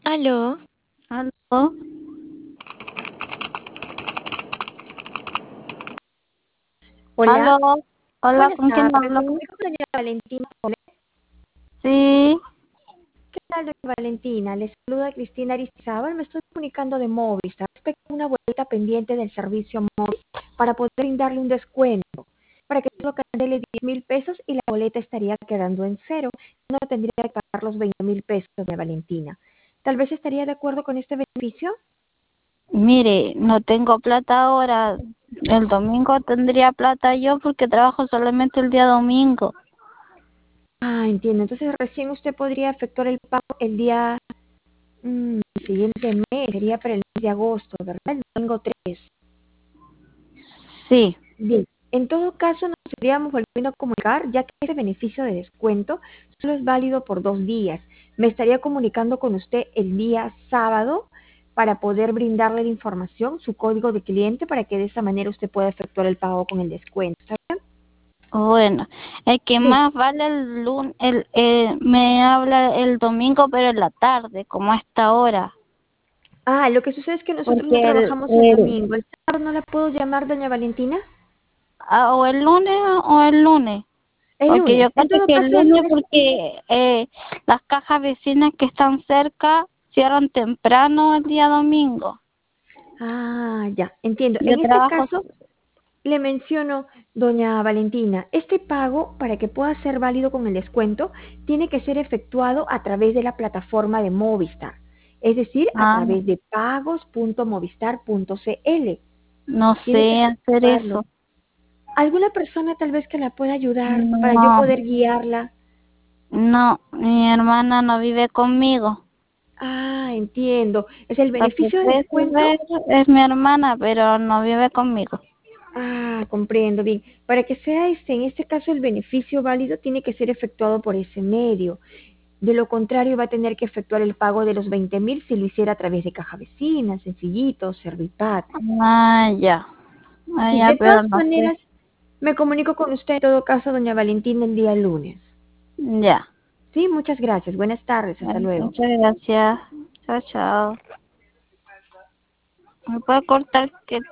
Aló, ¿Aló? Hola, ¿Aló? Hola, buenas ¿con quién tardes. hablo? Me comunico con doña Valentina Gómez. Sí, ¿Qué tal, doña Valentina? Les saluda Cristina Aristizábal. Me estoy comunicando de Movistar respecto a una boleta pendiente del servicio móvil para poder brindarle un descuento, para que solo cancele 10.000 pesos y la boleta estaría quedando en cero. No tendría que pagar los 20.000 pesos, doña Valentina. Tal vez estaría de acuerdo con este beneficio. mire, no tengo plata ahora. El domingo tendría plata yo porque trabajo solamente el día domingo. Ah, entiendo. Entonces recién usted podría efectuar el pago el día siguiente mes, sería para el mes de agosto, ¿verdad? El domingo 3. Sí. Bien, en todo caso nos estaríamos volviendo a comunicar, ya que ese beneficio de descuento solo es válido por 2 días. Me estaría comunicando con usted el día sábado para poder brindarle la información, su código de cliente, para que de esa manera usted pueda efectuar el pago con el descuento. ¿Está bien? Bueno, el que Sí. más vale el lunes, me habla el domingo, pero en la tarde, como a esta hora. Ah, lo que sucede es que nosotros no Porque trabajamos el domingo. ¿El sábado no la puedo llamar, doña Valentina? o el lunes o el lunes. El Porque lunes. yo En creo todo que el caso, el lunes, lunes. porque las cajas vecinas que están cerca cierran temprano el día domingo. Ah, ya, entiendo. Yo En este trabajo, caso, le menciono, doña Valentina, este pago, para que pueda ser válido con el descuento, tiene que ser efectuado a través de la plataforma de Movistar, es decir, a ah, través de pagos.movistar.cl. no Tiene que sé hacer efectuarlo. eso. ¿Alguna persona tal vez que la pueda ayudar para yo No, poder guiarla? no, mi hermana no vive conmigo. Ah, entiendo. Es el La que beneficio de puede descuento. saber es mi hermana, pero no vive conmigo. Ah, comprendo bien. Para que sea en este caso el beneficio válido, tiene que ser efectuado por ese medio. De lo contrario, va a tener que efectuar el pago de los 20.000 si lo hiciera a través de Caja Vecina, Sencillito, Servipad. Ya. Ah, Sí, ya, de pero todas no sé. maneras, me comunico con usted en todo caso, doña Valentina, el día lunes. Ya. Sí, muchas gracias. Buenas tardes. Hasta luego. Muchas gracias. Chao, chao. ¿Me puede cortar que